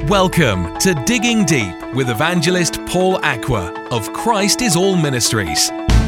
Welcome to Digging Deep with evangelist Paul Aqua of Christ is All Ministries.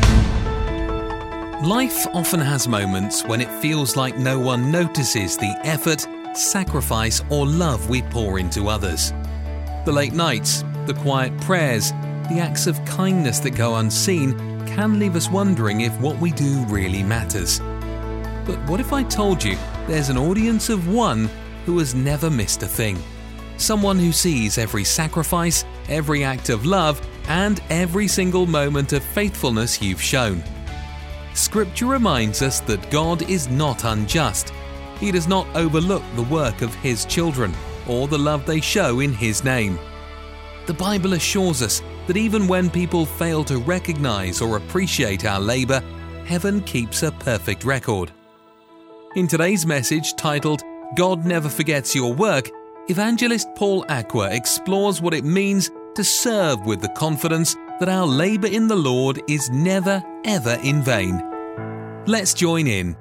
Life often has moments when it feels like no one notices the effort, sacrifice or love we pour into others. The late nights, the quiet prayers, the acts of kindness that go unseen can leave us wondering if what we do really matters. But what if I told you there's an audience of one who has never missed a thing? Someone who sees every sacrifice, every act of love, and every single moment of faithfulness you've shown. Scripture reminds us that God is not unjust. He does not overlook the work of His children or the love they show in His name. The Bible assures us that even when people fail to recognize or appreciate our labor, heaven keeps a perfect record. In today's message titled, God Never Forgets Your Work, Evangelist Paul Aqua explores what it means to serve with the confidence that our labor in the Lord is never, ever in vain. Let's join in.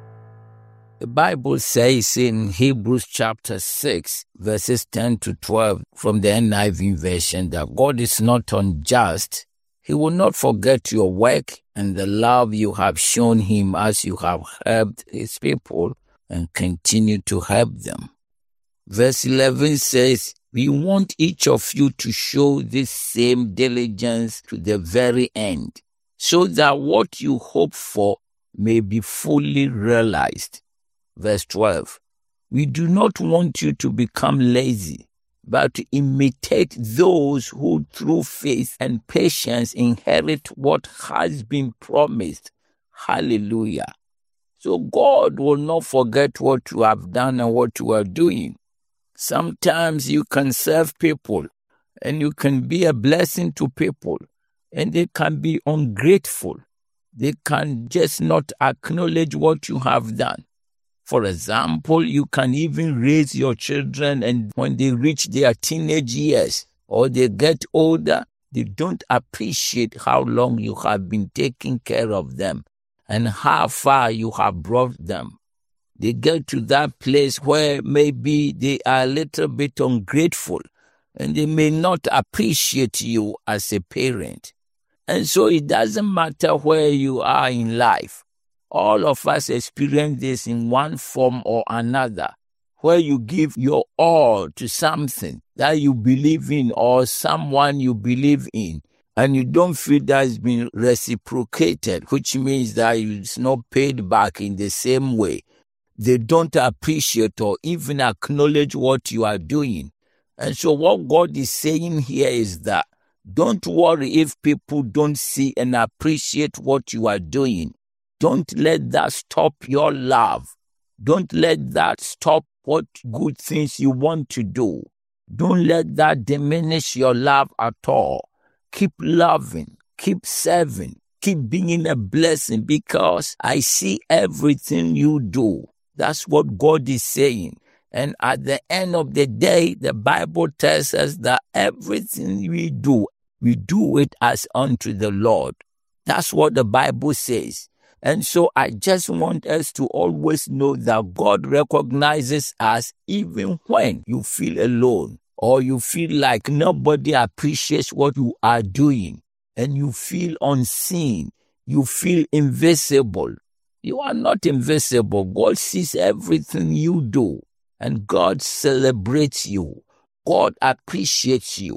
The Bible says in Hebrews chapter 6, verses 10 to 12 from the NIV version that God is not unjust. He will not forget your work and the love you have shown Him as you have helped His people and continue to help them. Verse 11 says, we want each of you to show this same diligence to the very end, so that what you hope for may be fully realized. Verse 12, we do not want you to become lazy, but to imitate those who through faith and patience inherit what has been promised. Hallelujah. So God will not forget what you have done and what you are doing. Sometimes you can serve people and you can be a blessing to people and they can be ungrateful. They can just not acknowledge what you have done. For example, you can even raise your children and when they reach their teenage years or they get older, they don't appreciate how long you have been taking care of them and how far you have brought them. They get to that place where maybe they are a little bit ungrateful and they may not appreciate you as a parent. And so it doesn't matter where you are in life. All of us experience this in one form or another, where you give your all to something that you believe in or someone you believe in, and you don't feel that it's been reciprocated, which means that it's not paid back in the same way. They don't appreciate or even acknowledge what you are doing. And so what God is saying here is that don't worry if people don't see and appreciate what you are doing. Don't let that stop your love. Don't let that stop what good things you want to do. Don't let that diminish your love at all. Keep loving, keep serving, keep being a blessing because I see everything you do. That's what God is saying. And at the end of the day, the Bible tells us that everything we do it as unto the Lord. That's what the Bible says. And so I just want us to always know that God recognizes us even when you feel alone or you feel like nobody appreciates what you are doing and you feel unseen, you feel invisible. You are not invisible. God sees everything you do and God celebrates you. God appreciates you.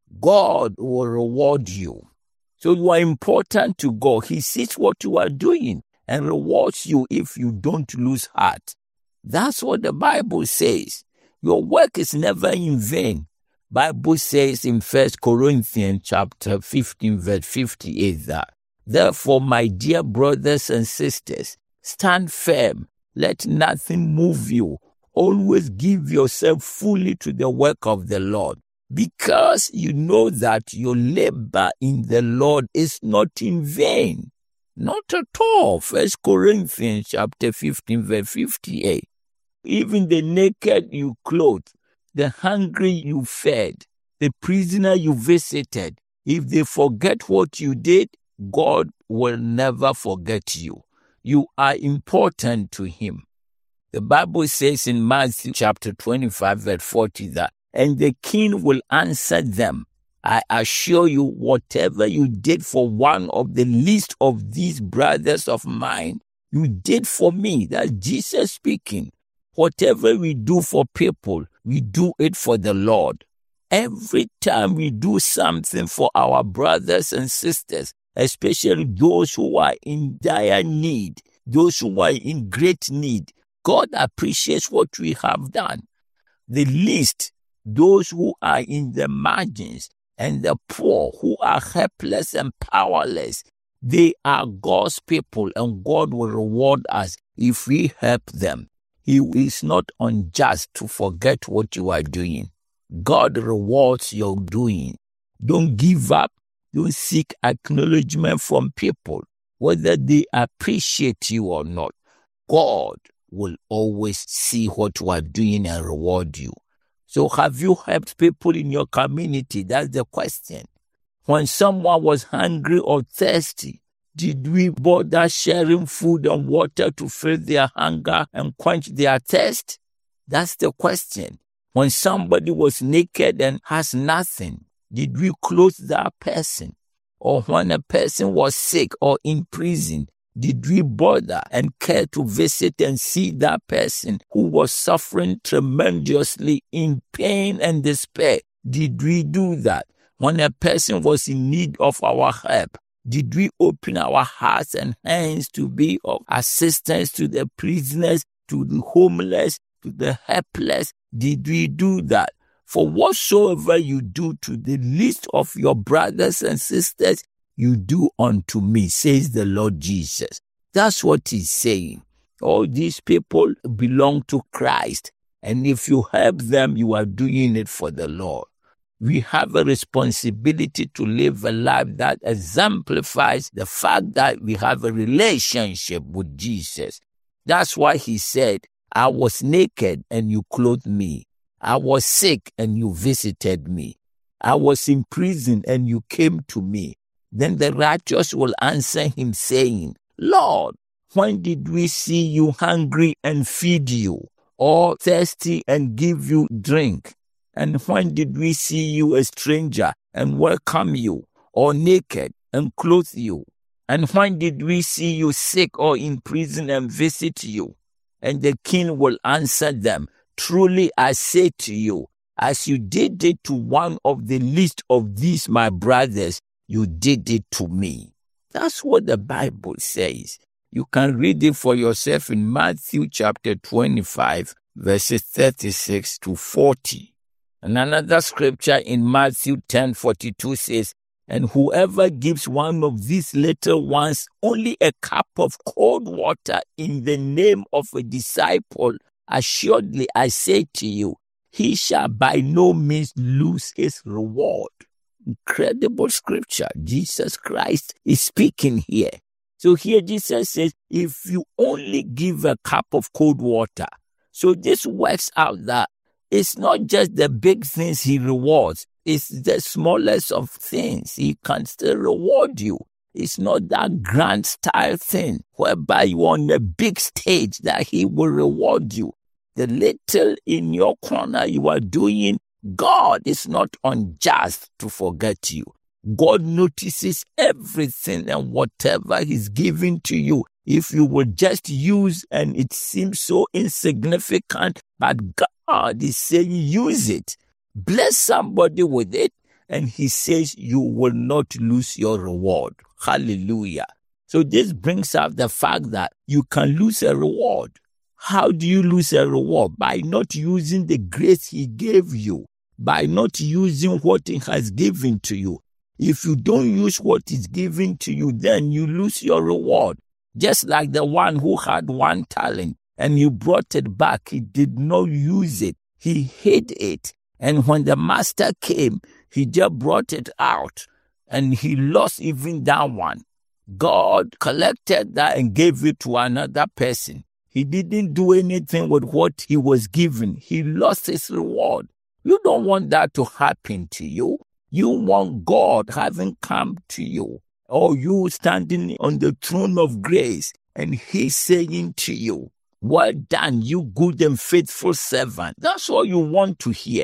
God will reward you. So you are important to God. He sees what you are doing and rewards you if you don't lose heart. That's what the Bible says. Your work is never in vain. Bible says in 1 Corinthians chapter 15 verse 58 that, therefore, my dear brothers and sisters, stand firm. Let nothing move you. Always give yourself fully to the work of the Lord, because you know that your labor in the Lord is not in vain. Not at all. 1 Corinthians chapter 15 verse 58. Even the naked you clothed, the hungry you fed, the prisoner you visited. If they forget what you did, God will never forget you. You are important to Him. The Bible says in Matthew chapter 25 verse 40 that and the king will answer them, I assure you, whatever you did for one of the least of these brothers of mine, you did for me. That's Jesus speaking. Whatever we do for people, we do it for the Lord. Every time we do something for our brothers and sisters, especially those who are in dire need, those who are in great need, God appreciates what we have done. The least, those who are in the margins, and the poor who are helpless and powerless, they are God's people, and God will reward us if we help them. He is not unjust to forget what you are doing. God rewards your doing. Don't give up. Don't seek acknowledgement from people, whether they appreciate you or not. God will always see what you are doing and reward you. So have you helped people in your community? That's the question. When someone was hungry or thirsty, did we bother sharing food and water to fill their hunger and quench their thirst? That's the question. When somebody was naked and has nothing, did we clothe that person? Or when a person was sick or in prison, did we bother and care to visit and see that person who was suffering tremendously in pain and despair? Did we do that? When a person was in need of our help, did we open our hearts and hands to be of assistance to the prisoners, to the homeless, to the helpless? Did we do that? For whatsoever you do to the least of your brothers and sisters, you do unto me, says the Lord Jesus. That's what he's saying. All these people belong to Christ. And if you help them, you are doing it for the Lord. We have a responsibility to live a life that exemplifies the fact that we have a relationship with Jesus. That's why he said, I was naked and you clothed me. I was sick and you visited me. I was in prison and you came to me. Then the righteous will answer him saying, Lord, when did we see you hungry and feed you, or thirsty and give you drink? And when did we see you a stranger and welcome you, or naked and clothe you? And when did we see you sick or in prison and visit you? And the king will answer them, truly I say to you, as you did it to one of the least of these my brothers, you did it to me. That's what the Bible says. You can read it for yourself in Matthew chapter 25, verses 36 to 40. And another scripture in Matthew 10:42 says, and whoever gives one of these little ones only a cup of cold water in the name of a disciple, assuredly I say to you, he shall by no means lose his reward. Incredible scripture. Jesus Christ is speaking here. So here Jesus says, if you only give a cup of cold water. So this works out that it's not just the big things he rewards. It's the smallest of things. He can still reward you. It's not that grand style thing whereby you're on a big stage that he will reward you. The little in your corner you are doing, God is not unjust to forget you. God notices everything and whatever he's giving to you. If you will just use, and it seems so insignificant, but God is saying use it. Bless somebody with it, and he says you will not lose your reward. Hallelujah. So this brings up the fact that you can lose a reward. How do you lose a reward? By not using the grace he gave you. By not using what he has given to you. If you don't use what is given to you, then you lose your reward. Just like the one who had 1 talent and you brought it back, he did not use it. He hid it. And when the master came, he just brought it out and he lost even that one. God collected that and gave it to another person. He didn't do anything with what he was given. He lost his reward. You don't want that to happen to you. You want God having come to you, or you standing on the throne of grace, and he's saying to you, well done, you good and faithful servant. That's all you want to hear.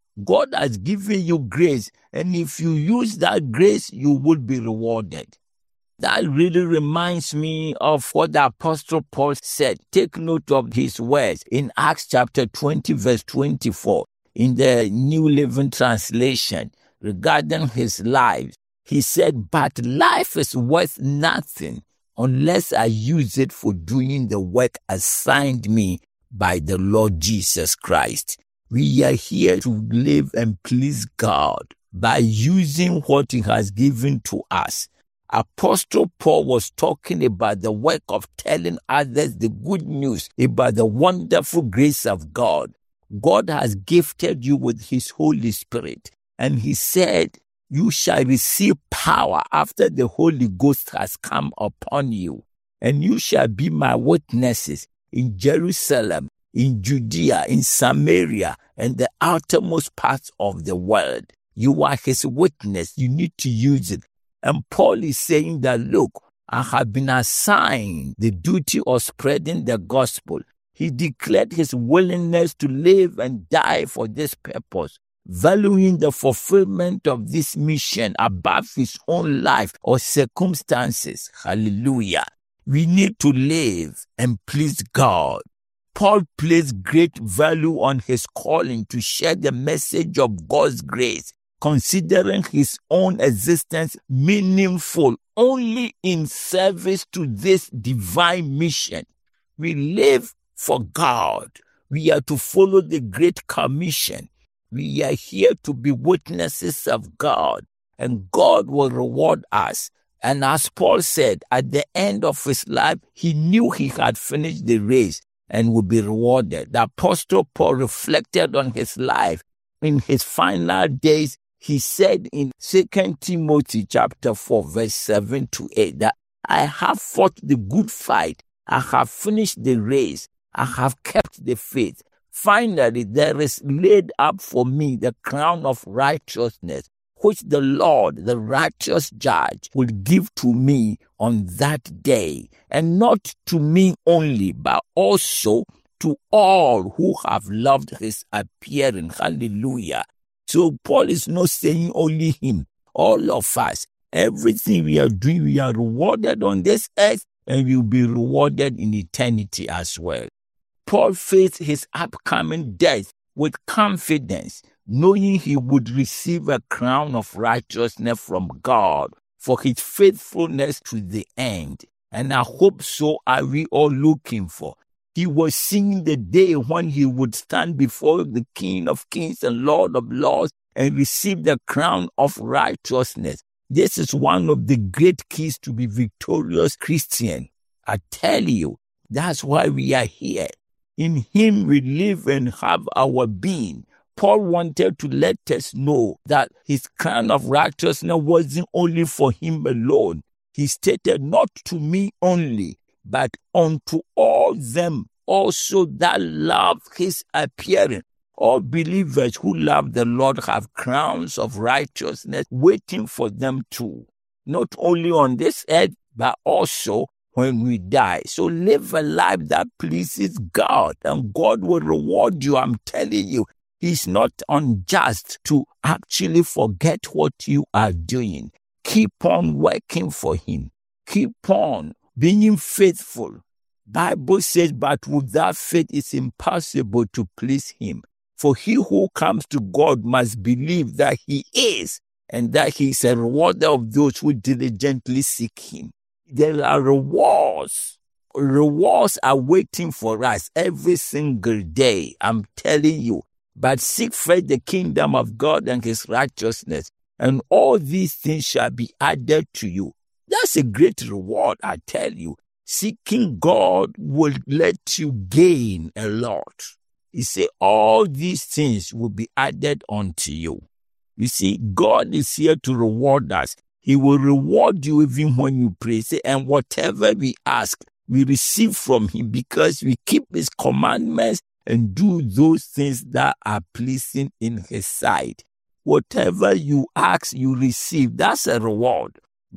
God has given you grace, and if you use that grace, you will be rewarded. That really reminds me of what the Apostle Paul said. Take note of his words in Acts chapter 20, verse 24, in the New Living Translation, regarding his life. He said, "But life is worth nothing unless I use it for doing the work assigned me by the Lord Jesus Christ." We are here to live and please God by using what He has given to us. Apostle Paul was talking about the work of telling others the good news about the wonderful grace of God. God has gifted you with His Holy Spirit, and He said, "You shall receive power after the Holy Ghost has come upon you, and you shall be my witnesses in Jerusalem, in Judea, in Samaria, and the outermost parts of the world." You are His witness. You need to use it. And Paul is saying that, look, I have been assigned the duty of spreading the gospel. He declared his willingness to live and die for this purpose, valuing the fulfillment of this mission above his own life or circumstances. Hallelujah. We need to live and please God. Paul placed great value on his calling to share the message of God's grace, considering his own existence meaningful only in service to this divine mission. We live for God. We are to follow the Great Commission. We are here to be witnesses of God, and God will reward us. And as Paul said, at the end of his life, he knew he had finished the race and would be rewarded. The Apostle Paul reflected on his life in his final days. He said in 2 Timothy chapter 4, verse 7 to 8, that I have fought the good fight. I have finished the race. I have kept the faith. Finally, there is laid up for me the crown of righteousness, which the Lord, the righteous judge, will give to me on that day, and not to me only, but also to all who have loved his appearing. Hallelujah. So Paul is not saying only him, all of us. Everything we are doing, we are rewarded on this earth, and we will be rewarded in eternity as well. Paul faced his upcoming death with confidence, knowing he would receive a crown of righteousness from God for his faithfulness to the end. And I hope so are we all looking for. He was seeing the day when he would stand before the King of Kings and Lord of Lords and receive the crown of righteousness. This is one of the great keys to be victorious Christian. I tell you, that's why we are here. In him we live and have our being. Paul wanted to let us know that his crown of righteousness wasn't only for him alone. He stated, not to me only, but unto all them also that love his appearing. All believers who love the Lord have crowns of righteousness waiting for them too. Not only on this earth, but also when we die. So live a life that pleases God, and God will reward you. I'm telling you, He's not unjust to actually forget what you are doing. Keep on working for Him. Keep on being faithful. Bible says, but without faith it's impossible to please Him. For he who comes to God must believe that He is, and that He is a rewarder of those who diligently seek Him. There are rewards. Rewards are waiting for us every single day. I'm telling you. But seek first the kingdom of God and His righteousness, and all these things shall be added to you. That's a great reward, I tell you. Seeking God will let you gain a lot. He said, all these things will be added unto you. You see, God is here to reward us. He will reward you even when you pray. Say, and whatever we ask, we receive from Him, because we keep His commandments and do those things that are pleasing in His sight. Whatever you ask, you receive. That's a reward.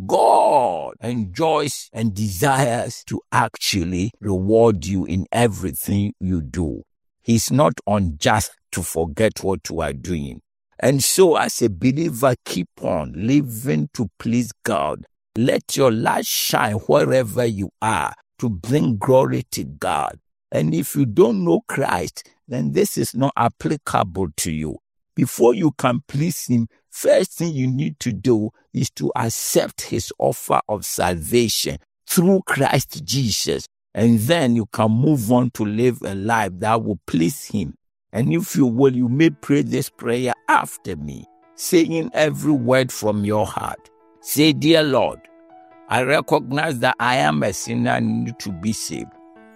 God enjoys and desires to actually reward you in everything you do. He's not unjust to forget what you are doing. And so as a believer, keep on living to please God. Let your light shine wherever you are to bring glory to God. And if you don't know Christ, then this is not applicable to you. Before you can please him, first thing you need to do is to accept his offer of salvation through Christ Jesus. And then you can move on to live a life that will please him. And if you will, you may pray this prayer after me, saying every word from your heart. Say, dear Lord, I recognize that I am a sinner and need to be saved.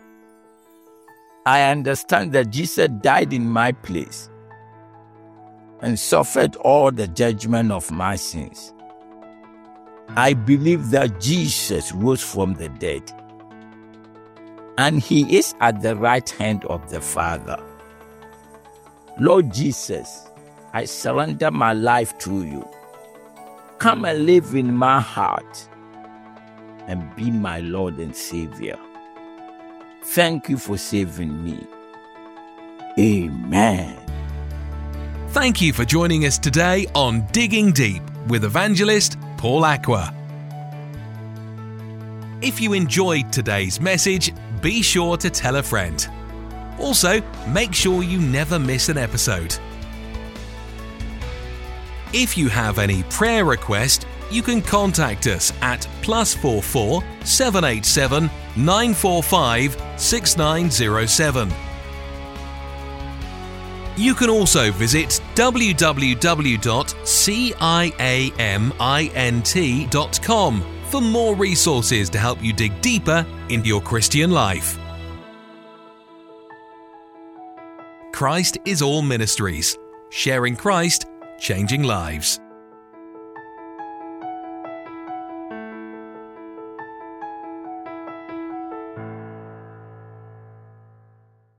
I understand that Jesus died in my place and suffered all the judgment of my sins. I believe that Jesus rose from the dead and he is at the right hand of the Father. Lord Jesus, I surrender my life to you. Come and live in my heart and be my Lord and Savior. Thank you for saving me. Amen. Thank you for joining us today on Digging Deep with evangelist Paul Aqua. If you enjoyed today's message, be sure to tell a friend. Also, make sure you never miss an episode. If you have any prayer request, you can contact us at +44 787 945 6907. You can also visit www.ciamint.com for more resources to help you dig deeper into your Christian life. Christ is All Ministries, sharing Christ, changing lives.